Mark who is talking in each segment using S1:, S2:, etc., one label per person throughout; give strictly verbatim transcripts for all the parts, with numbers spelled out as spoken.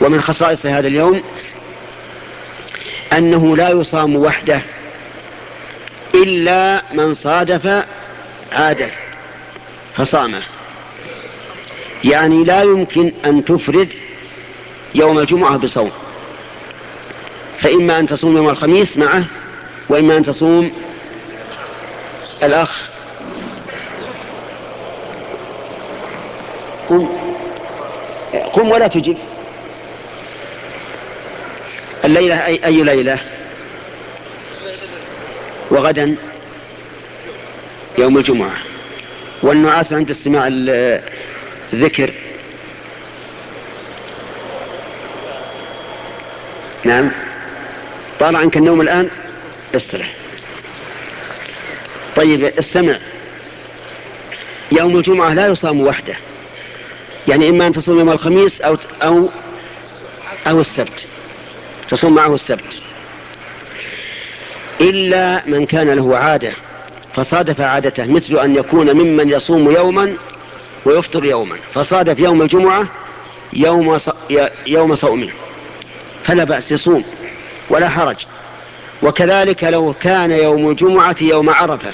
S1: ومن خصائص هذا اليوم أنه لا يصام وحده إلا من صادف عادة فصامه، يعني لا يمكن أن تفرد يوم الجمعة بصوم، فإما أن تصوم يوم الخميس معه، وإما أن تصوم الأخ قم قم ولا تجب. الليلة أي, أي ليلة؟ وغدا يوم الجمعة، والنعاس عند استماع الذكر. نعم، طال عنك النوم الآن، استرح. طيب استمع، يوم الجمعة لا يصام وحده، يعني إما أن تصوم يوم الخميس أو أو أو السبت، تصوم معه السبت، إلا من كان له عادة فصادف عادته، مثل أن يكون ممن يصوم يوما ويفطر يوما، فصادف يوم الجمعة يوم يوم صومه فلا بأس يصوم ولا حرج. وكذلك لو كان يوم الجمعة يوم عرفة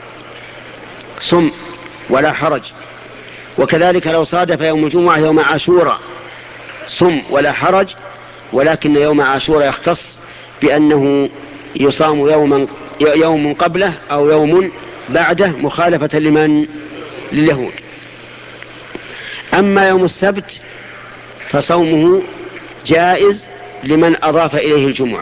S1: صم ولا حرج. وكذلك لو صادف يوم الجمعة يوم عاشوراء صم ولا حرج، ولكن يوم عاشوراء يختص بأنه يصام يوما يوم قبله أو يوم بعده مخالفة لمن لليهود. أما يوم السبت فصومه جائز لمن أضاف إليه الجمعة،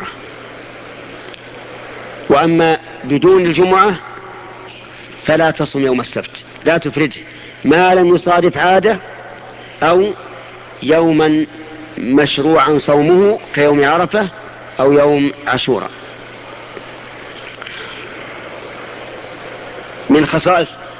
S1: وأما بدون الجمعة فلا تصم يوم السبت، لا تفرده ما لم يصادف عادة أو يوما مشروعا صومه كيوم عرفة أو يوم عاشوراء. من خصائص